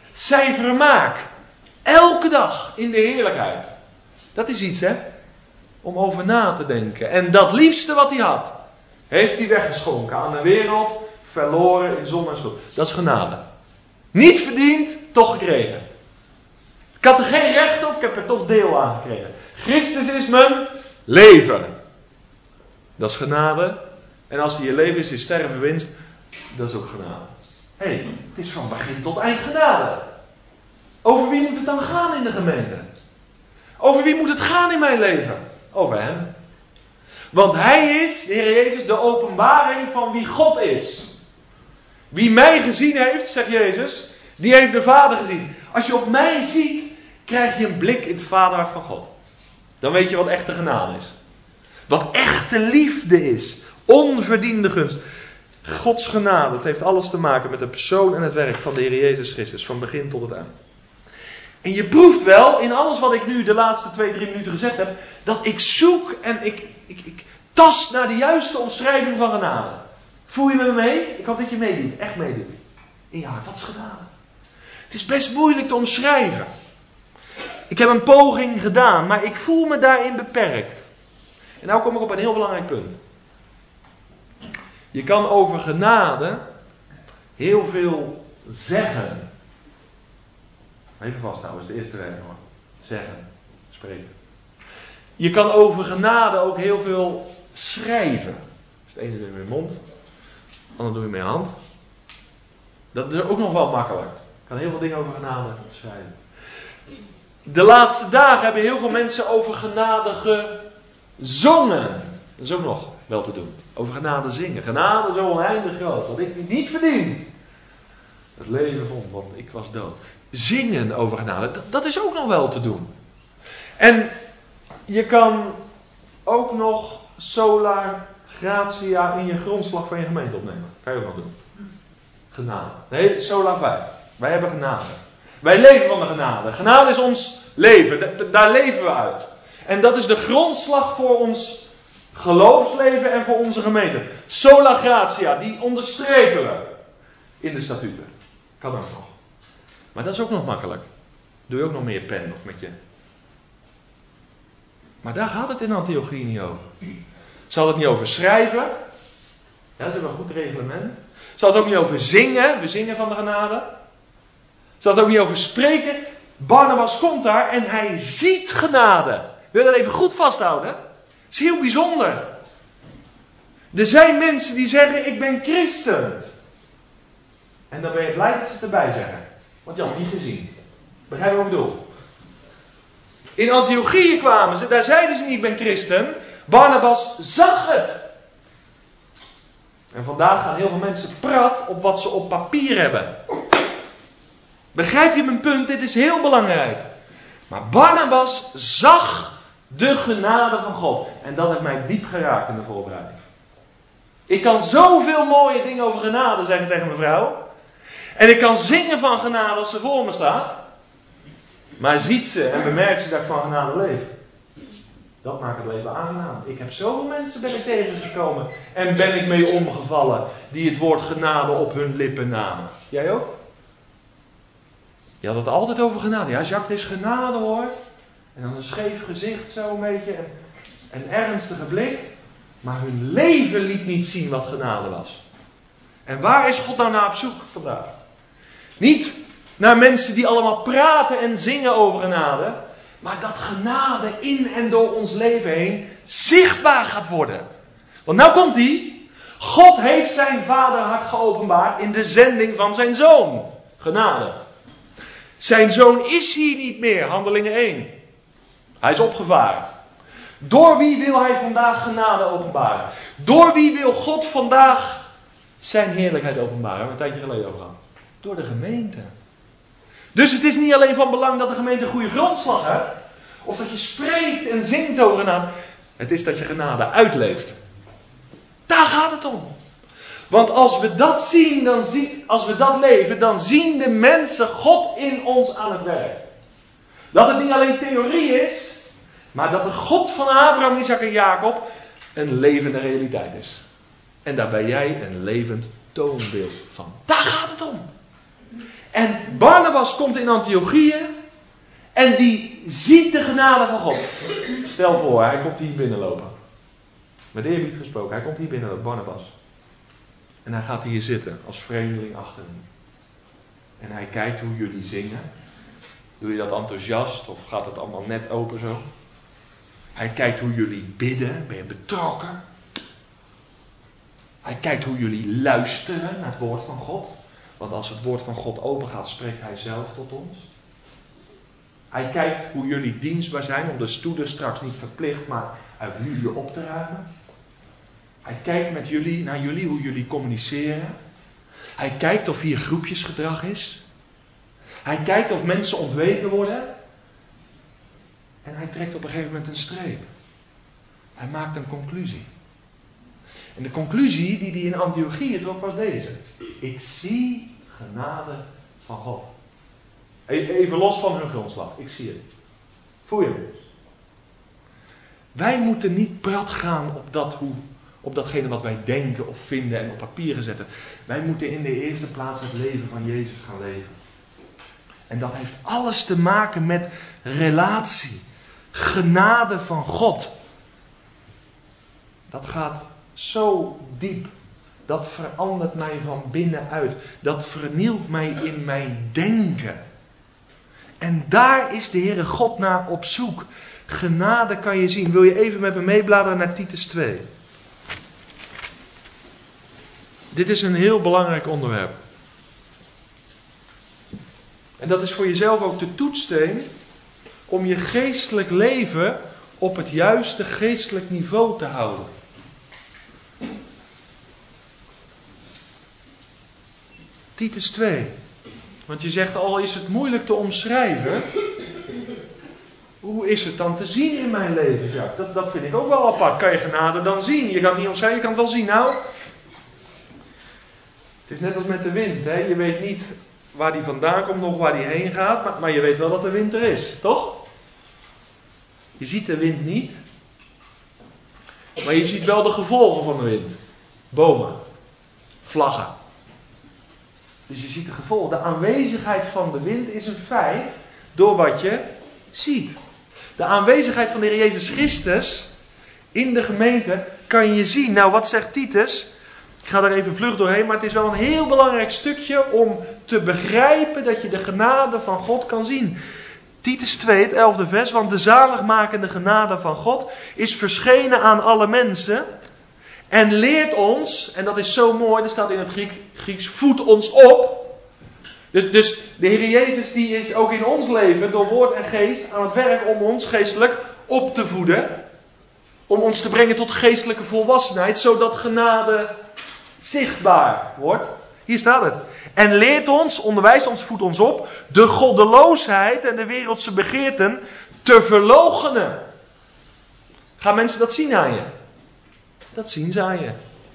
Zijn vermaak. Elke dag in de heerlijkheid. Dat is iets, hè? Om over na te denken. En dat liefste wat hij had, heeft hij weggeschonken aan de wereld, verloren in zonde en schuld. Dat is genade. Niet verdiend, toch gekregen. Ik had er geen recht op, ik heb er toch deel aan gekregen. Christus is mijn leven. Dat is genade. En als hij je leven is, is sterven winst. Dat is ook genade. Hé, hey, het is van begin tot eind genade. Over wie moet het dan gaan in de gemeente? Over wie moet het gaan in mijn leven? Over hem. Want hij is, de Heer Jezus, de openbaring van wie God is. Wie mij gezien heeft, zegt Jezus, die heeft de Vader gezien. Als je op mij ziet, krijg je een blik in het vaderhart van God. Dan weet je wat echte genade is. Wat echte liefde is. Onverdiende gunst. Gods genade, het heeft alles te maken met de persoon en het werk van de Heer Jezus Christus. Van begin tot het eind. En je proeft wel, in alles wat ik nu de laatste twee, drie minuten gezegd heb, dat ik zoek en ik, ik, ik tast naar de juiste omschrijving van genade. Voel je me mee? Ik hoop dat je meedoet, echt meedoet. In je hart, wat is genade? Het is best moeilijk te omschrijven. Ik heb een poging gedaan, maar ik voel me daarin beperkt. En nou kom ik op een heel belangrijk punt. Je kan over genade heel veel zeggen. Even vasthouden, dat is de eerste regel hoor. Zeggen, spreken. Je kan over genade ook heel veel schrijven. Dus het ene doe je met je mond, het andere doe je met je hand. Dat is ook nog wel makkelijk. Je kan heel veel dingen over genade schrijven. De laatste dagen hebben heel veel mensen over genade gezongen. Dat is ook nog wel te doen. Over genade zingen. Genade zo oneindig groot. Wat ik niet verdiend. Het leven vond, want ik was dood. Zingen over genade. Dat, dat is ook nog wel te doen. En je kan ook nog sola gratia in je grondslag van je gemeente opnemen. Kan je ook nog doen. Genade. Nee, sola vijf. Wij hebben genade. Wij leven van de genade. Genade is ons leven. Da- da- daar leven we uit. En dat is de grondslag voor ons geloofsleven en voor onze gemeente. Sola gratia, die onderstrepen we in de statuten. Kan ook nog. Maar dat is ook nog makkelijk. Doe je ook nog meer pen of met je. Maar daar gaat het in Antiochie niet over. Zal het niet over schrijven? Ja, dat is wel een goed reglement. Zal het ook niet over zingen? We zingen van de genade. Zal het ook niet over spreken? Barnabas komt daar en hij ziet genade. Wil je dat even goed vasthouden? Dat is heel bijzonder. Er zijn mensen die zeggen, ik ben christen. En dan ben je blij dat ze het erbij zeggen. Want je had het niet gezien. Begrijp je wat ik bedoel? In Antiochieën kwamen ze, daar zeiden ze niet, ik ben christen. Barnabas zag het. En vandaag gaan heel veel mensen prat op wat ze op papier hebben. Begrijp je mijn punt? Dit is heel belangrijk. Maar Barnabas zag de genade van God. En dat heeft mij diep geraakt in de voorbereiding. Ik kan zoveel mooie dingen over genade zeggen tegen mijn vrouw. En ik kan zingen van genade als ze voor me staat. Maar ziet ze en bemerkt ze dat ik van genade leef. Dat maakt het leven aangenaam. Ik heb zoveel mensen ben ik tegengekomen. En ben ik mee omgevallen. Die het woord genade op hun lippen namen. Jij ook? Je had het altijd over genade. Ja, Jacques, dit is genade hoor. En dan een scheef gezicht zo een beetje. En een ernstige blik. Maar hun leven liet niet zien wat genade was. En waar is God nou naar op zoek vandaag? Niet naar mensen die allemaal praten en zingen over genade. Maar dat genade in en door ons leven heen zichtbaar gaat worden. Want nou komt die. God heeft zijn vaderhart geopenbaard in de zending van zijn zoon. Genade. Zijn zoon is hier niet meer. Handelingen één. Hij is opgevaard. Door wie wil hij vandaag genade openbaren? Door wie wil God vandaag zijn heerlijkheid openbaren? Daar hebben we een tijdje geleden over gehad. Door de gemeente. Dus het is niet alleen van belang dat de gemeente een goede grondslag heeft. Of dat je spreekt en zingt over genade. Het is dat je genade uitleeft. Daar gaat het om. Want als we dat zien, dan zien, als we dat leven, dan zien de mensen God in ons aan het werk. Dat het niet alleen theorie is, maar dat de God van Abraham, Isaac en Jacob een levende realiteit is. En daar ben jij een levend toonbeeld van. Daar gaat het om. En Barnabas komt in Antiochië en die ziet de genade van God. Stel voor, hij komt hier binnenlopen. Met eerbied gesproken, hij komt hier binnenlopen, Barnabas. En hij gaat hier zitten als vreemdeling achterin. En hij kijkt hoe jullie zingen. Doe je dat enthousiast of gaat het allemaal net open zo? Hij kijkt hoe jullie bidden, ben je betrokken? Hij kijkt hoe jullie luisteren naar het woord van God. Want als het woord van God open gaat, spreekt hij zelf tot ons. Hij kijkt hoe jullie dienstbaar zijn om de stoelen straks niet verplicht, maar uit liefde op te ruimen. Hij kijkt met jullie, naar jullie, hoe jullie communiceren. Hij kijkt of hier groepjesgedrag is. Hij kijkt of mensen ontweken worden. En hij trekt op een gegeven moment een streep. Hij maakt een conclusie. En de conclusie die hij in Antiochië trok was deze. Ik zie genade van God. Even los van hun grondslag. Ik zie het. Voel je het? Wij moeten niet prat gaan op, dat hoe, op datgene wat wij denken of vinden en op papieren zetten. Wij moeten in de eerste plaats het leven van Jezus gaan leven. En dat heeft alles te maken met relatie. Genade van God. Dat gaat zo diep. Dat verandert mij van binnenuit. Dat vernielt mij in mijn denken. En daar is de Heere God naar op zoek. Genade kan je zien. Wil je even met me meebladeren naar Titus twee? Dit is een heel belangrijk onderwerp. En dat is voor jezelf ook de toetssteen om je geestelijk leven op het juiste geestelijk niveau te houden. Titus twee. Want je zegt, al is het moeilijk te omschrijven, hoe is het dan te zien in mijn leven? Ja, dat, dat vind ik ook wel apart. Kan je genade dan zien? Je kan het niet omschrijven, je kan het wel zien. Nou, het is net als met de wind. Hè? Je weet niet waar die vandaan komt, nog waar die heen gaat, maar, maar je weet wel dat de wind er is, toch? Je ziet de wind niet, maar je ziet wel de gevolgen van de wind. Bomen, vlaggen. Dus je ziet de gevolgen. De aanwezigheid van de wind is een feit door wat je ziet. De aanwezigheid van de Heer Jezus Christus in de gemeente kan je zien. Nou, wat zegt Titus? Ik ga er even vlug doorheen, maar het is wel een heel belangrijk stukje om te begrijpen dat je de genade van God kan zien. Titus twee, het elfde vers, want de zaligmakende genade van God is verschenen aan alle mensen en leert ons, en dat is zo mooi, er staat in het Griek, Grieks, voedt ons op. Dus, dus de Heer Jezus die is ook in ons leven door woord en geest aan het werk om ons geestelijk op te voeden. Om ons te brengen tot geestelijke volwassenheid, zodat genade zichtbaar wordt. Hier staat het. En leert ons, onderwijst ons, voedt ons op, de goddeloosheid en de wereldse begeerten te verloochenen. Gaan mensen dat zien aan je? Dat zien ze aan je.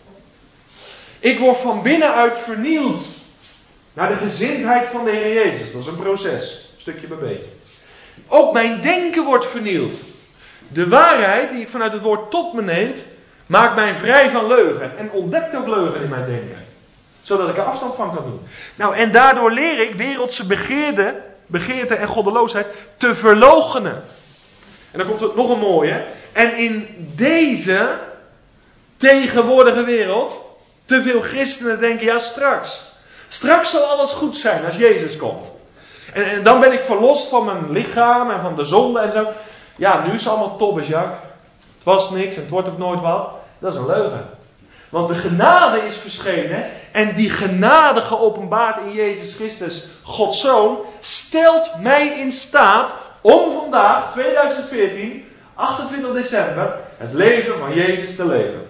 Ik word van binnenuit vernieuwd naar de gezindheid van de Heer Jezus. Dat is een proces, stukje bij beetje. Ook mijn denken wordt vernieuwd. De waarheid die ik vanuit het woord tot me neemt, maakt mij vrij van leugen. En ontdekt ook leugen in mijn denken. Zodat ik er afstand van kan doen. Nou, en daardoor leer ik wereldse begeerte, begeerte en goddeloosheid te verloochenen. En dan komt er nog een mooie. En in deze tegenwoordige wereld, te veel christenen denken, ja straks. Straks zal alles goed zijn als Jezus komt. En, en dan ben ik verlost van mijn lichaam en van de zonde en zo. Ja, nu is het allemaal tobbes, Jack. Het was niks en het wordt ook nooit wat. Dat is een leugen. Want de genade is verschenen. En die genade geopenbaard in Jezus Christus, Gods Zoon, stelt mij in staat om vandaag, tweeduizend veertien, achtentwintig december, het leven van Jezus te leven.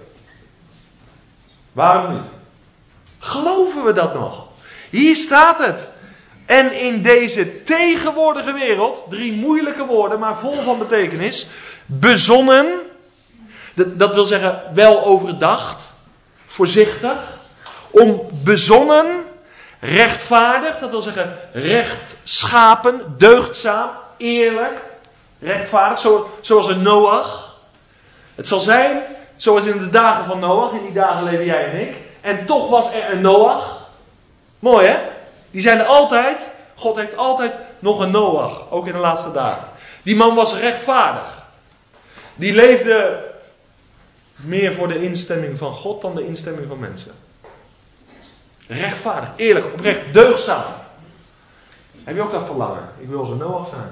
Waarom niet? Geloven we dat nog? Hier staat het. En in deze tegenwoordige wereld, drie moeilijke woorden, maar vol van betekenis, bezonnen, dat, dat wil zeggen wel overdacht, voorzichtig, om bezonnen, rechtvaardig, dat wil zeggen rechtschapen, deugdzaam, eerlijk, rechtvaardig, zo, zoals een Noach. Het zal zijn zoals in de dagen van Noach, in die dagen leven jij en ik, en toch was er een Noach. Mooi hè? Die zijn er altijd. God heeft altijd nog een Noach, ook in de laatste dagen. Die man was rechtvaardig. Die leefde meer voor de instemming van God dan de instemming van mensen. Rechtvaardig, eerlijk, oprecht, deugdzaam. Heb je ook dat verlangen? Ik wil als een Noach zijn.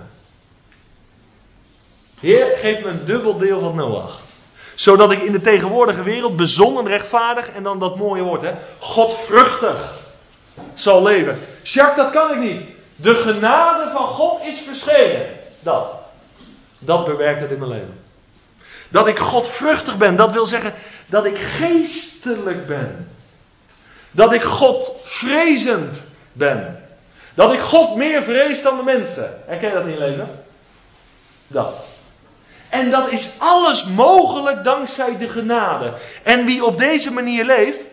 Heer, geef me een dubbel deel van Noach. Zodat ik in de tegenwoordige wereld bezonnen, rechtvaardig en dan dat mooie woord, hè, godvruchtig zal leven. Jacques, dat kan ik niet. De genade van God is verschenen. Dat. Dat bewerkt het in mijn leven. Dat ik godvruchtig ben, dat wil zeggen dat ik geestelijk ben. Dat ik godvrezend ben. Dat ik God meer vrees dan de mensen. Herken je dat in je leven? Dat. En dat is alles mogelijk dankzij de genade. En wie op deze manier leeft,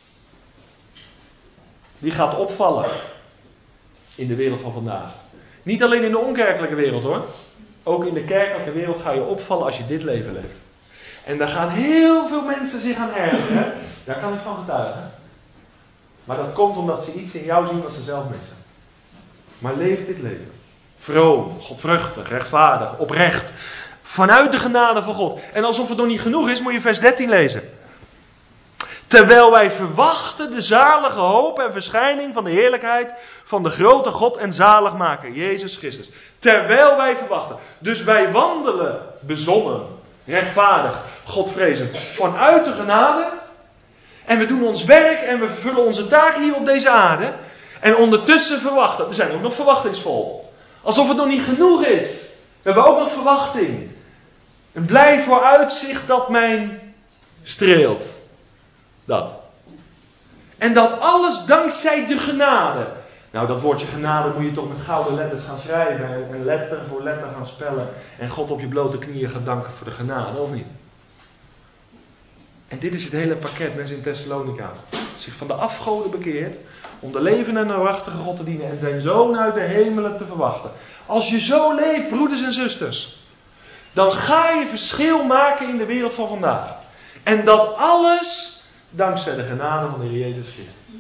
die gaat opvallen in de wereld van vandaag. Niet alleen in de onkerkelijke wereld hoor. Ook in de kerkelijke wereld ga je opvallen als je dit leven leeft. En daar gaan heel veel mensen zich aan ergeren. Hè? Daar kan ik van getuigen. Maar dat komt omdat ze iets in jou zien wat ze zelf missen. Maar leef dit leven. Vroom, godvruchtig, rechtvaardig, oprecht. Vanuit de genade van God. En alsof het nog niet genoeg is, moet je vers dertien lezen. Terwijl wij verwachten de zalige hoop en verschijning van de heerlijkheid van de grote God en zaligmaker, Jezus Christus. Terwijl wij verwachten. Dus wij wandelen bezonnen, rechtvaardig, godvrezend, vanuit de genade. En we doen ons werk en we vervullen onze taak hier op deze aarde. En ondertussen verwachten. We zijn ook nog verwachtingsvol. Alsof het nog niet genoeg is. We hebben ook nog verwachting. Een blij vooruitzicht dat mijn streelt. Dat. En dat alles dankzij de genade. Nou, dat woordje genade moet je toch met gouden letters gaan schrijven. En letter voor letter gaan spellen. En God op je blote knieën gaan danken voor de genade, of niet? En dit is het hele pakket, mensen in Thessalonica. Zich van de afgoden bekeert. Om de levende en de waarachtige God te dienen. En zijn zoon uit de hemelen te verwachten. Als je zo leeft, broeders en zusters. Dan ga je verschil maken in de wereld van vandaag. En dat alles dankzij de genade van de Heer Jezus Christus.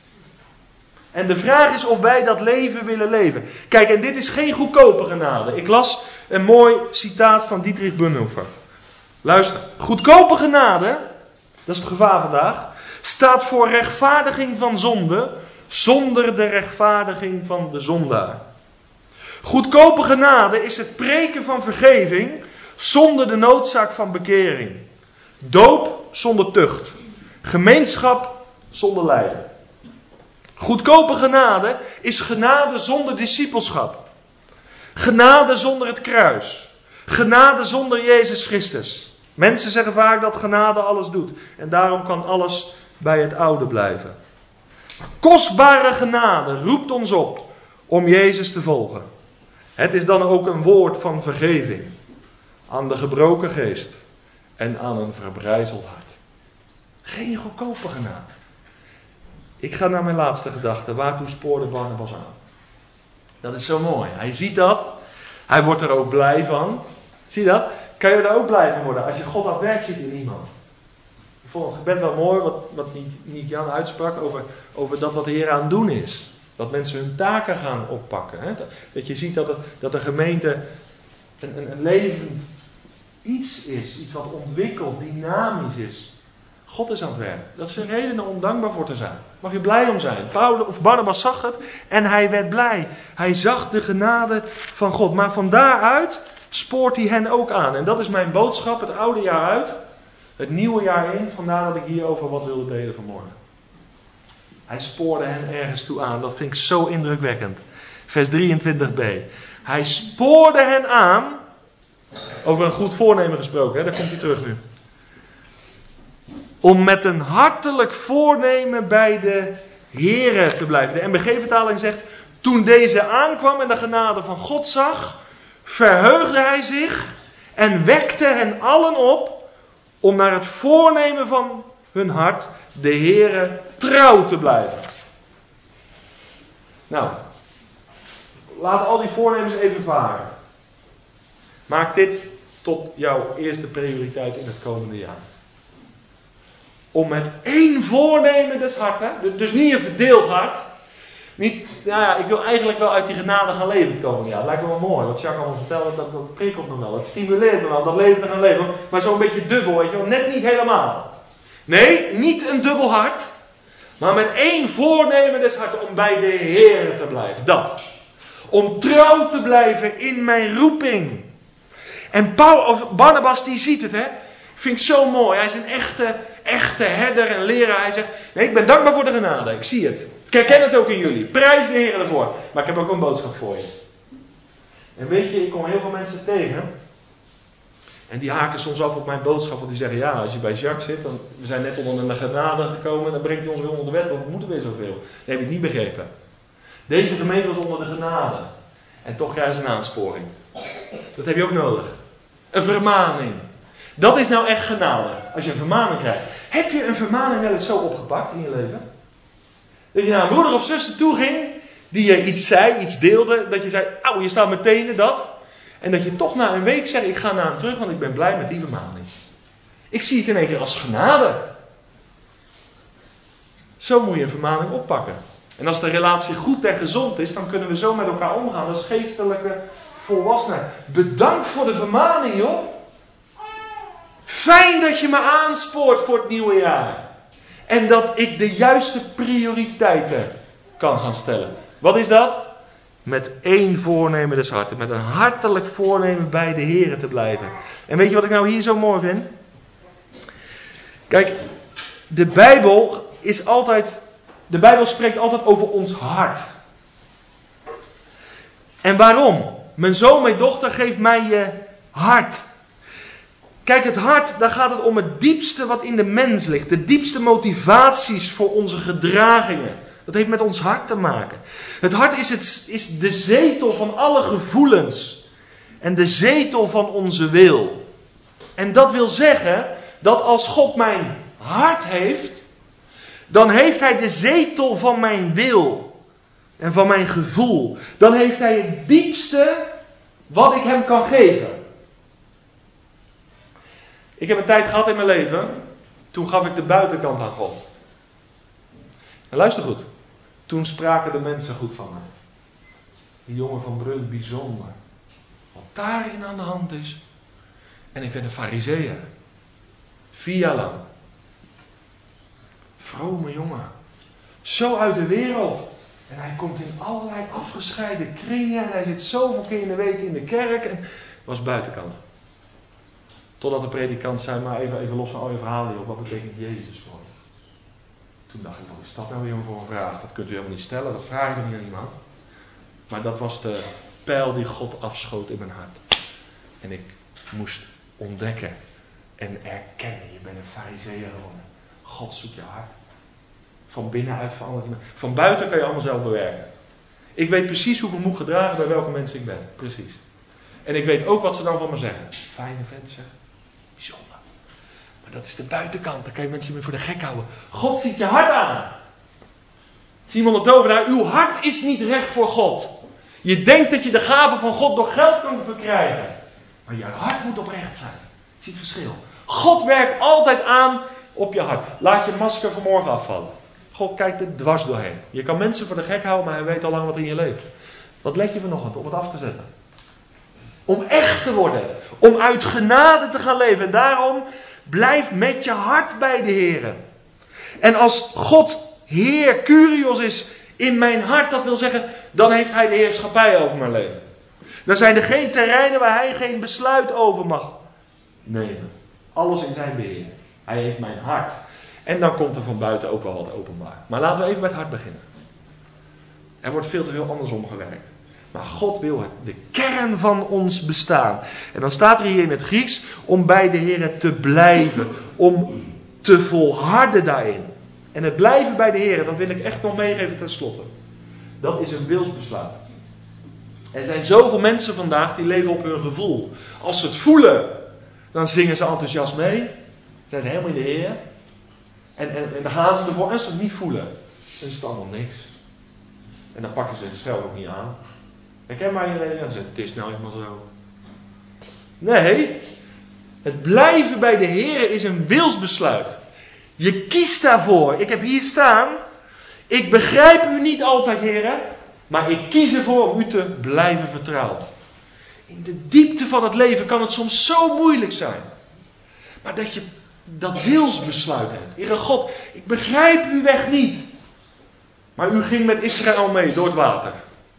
En de vraag is of wij dat leven willen leven. Kijk, en dit is geen goedkope genade. Ik las een mooi citaat van Dietrich Bonhoeffer. Luister. Goedkope genade, dat is het gevaar vandaag, staat voor rechtvaardiging van zonde, zonder de rechtvaardiging van de zondaar. Goedkope genade is het preken van vergeving, zonder de noodzaak van bekering. Doop zonder tucht. Gemeenschap zonder lijden. Goedkope genade is genade zonder discipelschap. Genade zonder het kruis. Genade zonder Jezus Christus. Mensen zeggen vaak dat genade alles doet. En daarom kan alles bij het oude blijven. Kostbare genade roept ons op om Jezus te volgen. Het is dan ook een woord van vergeving. Aan de gebroken geest. En aan een verbrijzeld hart. Geen goedkope genade. Ik ga naar mijn laatste gedachte. Waartoe spoorde Barnabas aan? Dat is zo mooi. Hij ziet dat. Hij wordt er ook blij van. Zie je dat? Kan je er ook blij van worden als je God aan het werk ziet in iemand? Ik vond het gebed wel mooi wat, wat Niek Jan uitsprak over, over dat wat de Heer aan het doen is. Dat mensen hun taken gaan oppakken. Hè? Dat je ziet dat, het, dat de gemeente een, een, een levend iets is. Iets wat ontwikkeld, dynamisch is. God is aan het werk. Dat zijn redenen om dankbaar voor te zijn. Mag je blij om zijn. Paulus of Barnabas zag het en hij werd blij. Hij zag de genade van God. Maar van daaruit spoort hij hen ook aan. En dat is mijn boodschap het oude jaar uit. Het nieuwe jaar in. Vandaar dat ik hierover wat wilde delen vanmorgen. Hij spoorde hen ergens toe aan. Dat vind ik zo indrukwekkend. Vers drieëntwintig b. Hij spoorde hen aan. Over een goed voornemen gesproken. Hè? Daar komt hij terug nu. Om met een hartelijk voornemen bij de Here te blijven. De M B G-vertaling zegt. Toen deze aankwam en de genade van God zag. Verheugde hij zich. En wekte hen allen op. Om naar het voornemen van hun hart. De Here trouw te blijven. Nou. Laat al die voornemens even varen. Maak dit tot jouw eerste prioriteit in het komende jaar. Om met één voornemen des harten, dus niet een verdeeld hart, Niet, ja, ik wil eigenlijk wel uit die genade gaan leven komen. Ja, dat lijkt me wel mooi. Wat Jacques allemaal vertelde, dat, dat prikkelt me wel. Dat stimuleert me wel. Dat leven te gaan leven. Maar zo'n beetje dubbel, weet je wel. Net niet helemaal. Nee, niet een dubbel hart. Maar met één voornemen des harten om bij de Heer te blijven. Dat. Om trouw te blijven in mijn roeping. En Paul, of Barnabas die ziet het, hè. Vind ik zo mooi. Hij is een echte, echte herder en leraar. Hij zegt, nee, ik ben dankbaar voor de genade. Ik zie het. Ik herken het ook in jullie. Prijs de Heer ervoor. Maar ik heb ook een boodschap voor je. En weet je, ik kom heel veel mensen tegen. En die haken soms af op mijn boodschap. Want die zeggen, ja, als je bij Jacques zit. Dan, we zijn net onder de genade gekomen. Dan brengt hij ons weer onder de wet. Want we moeten weer zoveel. Dat heb ik niet begrepen. Deze gemeente was onder de genade. En toch krijgen ze een aansporing. Dat heb je ook nodig. Een vermaning. Dat is nou echt genade. Als je een vermaning krijgt. Heb je een vermaning wel eens zo opgepakt in je leven? Dat je naar een broeder of zuster toe ging. Die je iets zei, iets deelde. Dat je zei, auw, je staat meteen dat. En dat je toch na een week zegt, ik ga naar hem terug. Want ik ben blij met die vermaning. Ik zie het in één keer als genade. Zo moet je een vermaning oppakken. En als de relatie goed en gezond is, dan kunnen we zo met elkaar omgaan. Dat is geestelijke volwassenheid. Bedankt voor de vermaning, joh. Fijn dat je me aanspoort voor het nieuwe jaar. En dat ik de juiste prioriteiten kan gaan stellen. Wat is dat? Met één voornemen des harten. Met een hartelijk voornemen bij de Heer te blijven. En weet je wat ik nou hier zo mooi vind? Kijk, de Bijbel is altijd... De Bijbel spreekt altijd over ons hart. En waarom? Mijn zoon, mijn dochter, geef mij je hart. Kijk, het hart, daar gaat het om het diepste wat in de mens ligt. De diepste motivaties voor onze gedragingen. Dat heeft met ons hart te maken. Het hart is, het, is de zetel van alle gevoelens. En de zetel van onze wil. En dat wil zeggen dat als God mijn hart heeft, dan heeft hij de zetel van mijn wil. En van mijn gevoel. Dan heeft hij het diepste wat ik hem kan geven. Ik heb een tijd gehad in mijn leven. Toen gaf ik de buitenkant aan God. En luister goed. Toen spraken de mensen goed van me. Die jongen van Brul, bijzonder. Wat daarin aan de hand is. En ik ben een farizeeër. Vier jaar lang. Vrome jongen. Zo uit de wereld. En hij komt in allerlei afgescheiden kringen. En hij zit zoveel keer in de week in de kerk. En dat was buitenkant. Totdat de predikant zei, maar even, even los van al je verhalen, joh, wat betekent Jezus voor je? Toen dacht ik, wat is dat nou weer voor een vraag? Dat kunt u helemaal niet stellen, dat vraag ik nog niet aan iemand. Maar dat was de pijl die God afschoot in mijn hart. En ik moest ontdekken en erkennen, je bent een farizeeër geworden. God zoekt je hart. Van binnenuit verandert je. Van buiten kan je allemaal zelf bewerken. Ik weet precies hoe ik me moet gedragen bij welke mensen ik ben. Precies. En ik weet ook wat ze dan van me zeggen. Fijne vent zeg. Bijzonder. Maar dat is de buitenkant. Daar kan je mensen mee voor de gek houden. God ziet je hart aan. Simon de tovenaar, uw hart is niet recht voor God. Je denkt dat je de gave van God door geld kan verkrijgen. Maar je hart moet oprecht zijn. Zie het verschil. God werkt altijd aan op je hart. Laat je masker vanmorgen afvallen. God kijkt er dwars doorheen. Je kan mensen voor de gek houden, maar hij weet al lang wat er in je leeft. Wat let je vanochtend om het af te zetten? Om echt te worden. Om uit genade te gaan leven. En daarom blijf met je hart bij de Heer. En als God Heer Kyrios is in mijn hart, dat wil zeggen, dan heeft hij de heerschappij over mijn leven. Dan zijn er geen terreinen waar hij geen besluit over mag nemen. Alles in zijn beheer. Hij heeft mijn hart. En dan komt er van buiten ook wel wat openbaar. Maar laten we even met het hart beginnen. Er wordt veel te veel andersom gewerkt. Maar God wil het, de kern van ons bestaan. En dan staat er hier in het Grieks om bij de Heer te blijven. Om te volharden daarin. En het blijven bij de Heer, dat wil ik echt nog meegeven ten slotte. Dat is een wilsbesluit. Er zijn zoveel mensen vandaag die leven op hun gevoel. Als ze het voelen, dan zingen ze enthousiast mee. Zijn ze helemaal in de Heer. En, en, en dan gaan ze ervoor. En als ze het niet voelen, dan is het allemaal niks. En dan pakken ze de schel ook niet aan. Herken maar iedereen en zeggen, het is nou eenmaal zo. Nee, het blijven bij de Heer is een wilsbesluit. Je kiest daarvoor. Ik heb hier staan, Ik begrijp u niet altijd, heren, maar ik kies ervoor om u te blijven vertrouwen. In de diepte van het leven kan het soms zo moeilijk zijn. Maar dat je dat wilsbesluit hebt. Heere God, ik begrijp uw weg niet. Maar u ging met Israël mee door het water.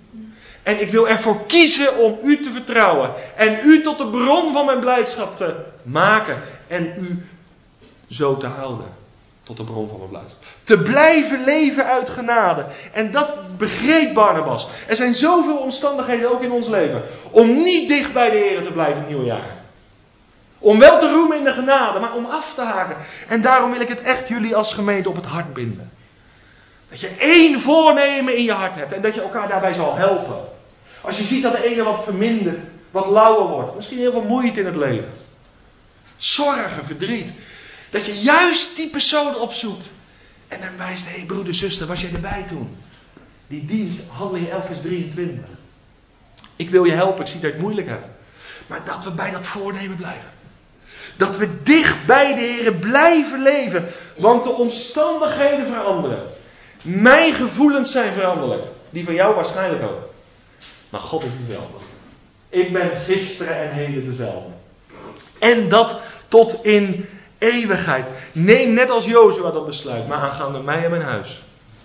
En ik wil ervoor kiezen om u te vertrouwen. En u tot de bron van mijn blijdschap te maken. En u zo te houden. Tot de bron van mijn blijdschap. Te blijven leven uit genade. En dat begreep Barnabas. Er zijn zoveel omstandigheden ook in ons leven. Om niet dicht bij de Heer te blijven het nieuwe jaar. Om wel te roemen in de genade, maar om af te haken. En daarom wil ik het echt jullie als gemeente op het hart binden. Dat je één voornemen in je hart hebt. En dat je elkaar daarbij zal helpen. Als je ziet dat de ene wat vermindert. Wat lauwer wordt. Misschien heel veel moeite in het leven. Zorgen, verdriet. Dat je juist die persoon opzoekt. En dan wijst, hé hey, broeder, zuster, was jij erbij toen? Die dienst, Handelingen elf vers drieëntwintig. Ik wil je helpen, ik zie dat je het moeilijk hebt. Maar dat we bij dat voornemen blijven. Dat we dicht bij de Heer blijven leven. Want de omstandigheden veranderen. Mijn gevoelens zijn veranderlijk. Die van jou waarschijnlijk ook. Maar God is dezelfde. Ik ben gisteren en heden dezelfde. En dat tot in eeuwigheid. Neem net als Jozua dat besluit. Maar aangaande mij en mijn huis.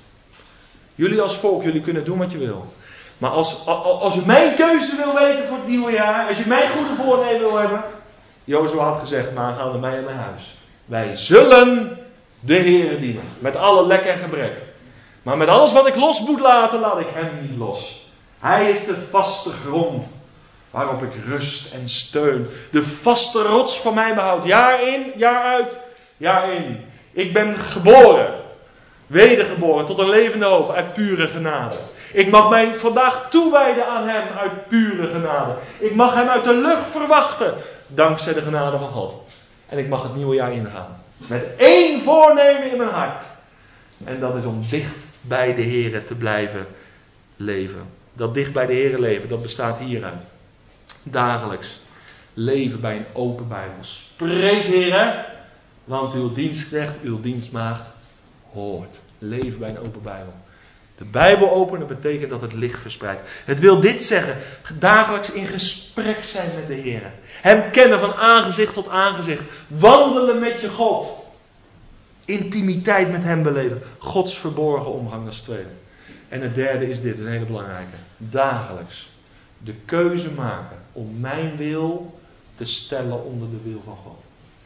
Jullie als volk, jullie kunnen doen wat je wil. Maar als, als je mijn keuze wil weten voor het nieuwe jaar. Als je mijn goede voornemen wil hebben. Jozua had gezegd, maar aangaande mij en mijn huis. Wij zullen de Heer dienen. Met alle lek en gebrek. Maar met alles wat ik los moet laten, laat ik hem niet los. Hij is de vaste grond. Waarop ik rust en steun. De vaste rots van mijn behoud. Jaar in, jaar uit, jaar in. Ik ben geboren. Wedergeboren tot een levende hoop uit pure genade. Ik mag mij vandaag toewijden aan hem uit pure genade. Ik mag hem uit de lucht verwachten. Dankzij de genade van God. En ik mag het nieuwe jaar ingaan. Met één voornemen in mijn hart. En dat is om dicht bij de Heer te blijven leven. Dat dicht bij de Heer leven, dat bestaat hieruit. Dagelijks leven bij een open Bijbel. Spreek, Heer, want uw dienstknecht, uw dienstmaagd hoort. Leven bij een open Bijbel. De Bijbel openen betekent dat het licht verspreidt. Het wil dit zeggen, dagelijks in gesprek zijn met de Heer. Hem kennen van aangezicht tot aangezicht. Wandelen met je God. Intimiteit met hem beleven. Gods verborgen omgang, dat is het tweede. En het derde is dit, een hele belangrijke. Dagelijks de keuze maken om mijn wil te stellen onder de wil van God.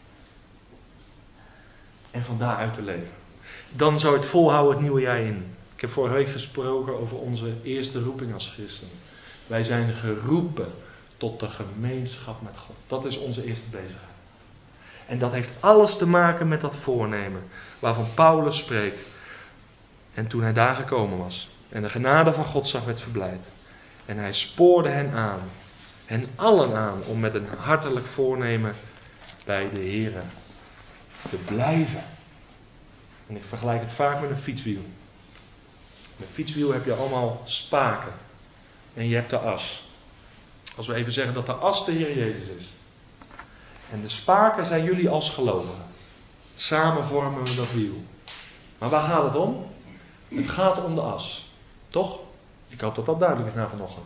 En van daaruit te leven. Dan zou het volhouden het nieuwe jaar in. Ik heb vorige week gesproken over onze eerste roeping als christen. Wij zijn geroepen tot de gemeenschap met God. Dat is onze eerste bezigheid. En dat heeft alles te maken met dat voornemen. Waarvan Paulus spreekt. En toen hij daar gekomen was. En de genade van God zag, werd verblijd. En hij spoorde hen aan. Hen allen aan. Om met een hartelijk voornemen bij de Heer te blijven. En ik vergelijk het vaak met een fietswiel. Met een fietswiel heb je allemaal spaken. En je hebt de as. Als we even zeggen dat de as de Heer Jezus is. En de spaken zijn jullie als gelovigen. Samen vormen we dat wiel. Maar waar gaat het om? Het gaat om de as. Toch? Ik hoop dat dat duidelijk is na vanochtend.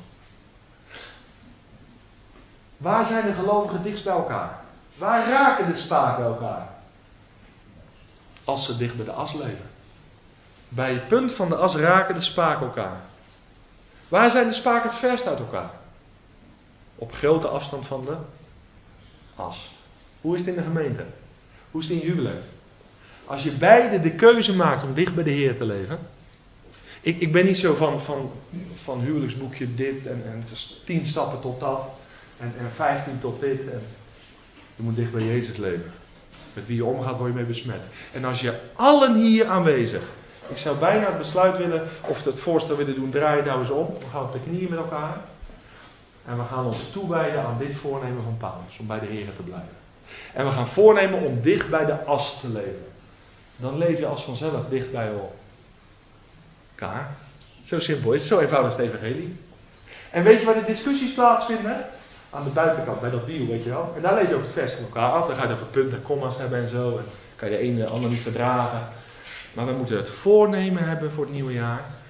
Waar zijn de gelovigen dichtst bij elkaar? Waar raken de spaken elkaar? Als ze dicht bij de as leven. Bij het punt van de as raken de spaken elkaar. Waar zijn de spaken het verst uit elkaar? Op grote afstand van de as. Hoe is het in de gemeente? Hoe is het in je huwelijk? Als je beide de keuze maakt om dicht bij de Heer te leven. Ik, ik ben niet zo van, van, van huwelijksboekje dit en, en tien stappen tot dat. En, en vijftien tot dit. En je moet dicht bij Jezus leven. Met wie je omgaat word je mee besmet. En als je allen hier aanwezig. Ik zou bijna het besluit willen. Of het voorstel willen doen. Draai het nou eens om. We gaan op de knieën met elkaar. En we gaan ons toewijden aan dit voornemen van Paulus. Om bij de Heer te blijven. En we gaan voornemen om dicht bij de as te leven. Dan leef je als vanzelf dicht bij elkaar. Zo simpel is het. Zo eenvoudig is het evangelie. En weet je waar de discussies plaatsvinden? Aan de buitenkant, bij dat wiel, weet je wel. En daar leef je ook het vers van elkaar af. Dan ga je over punten en komma's hebben en zo. En kan je de ene de ander niet verdragen. Maar we moeten het voornemen hebben voor het nieuwe jaar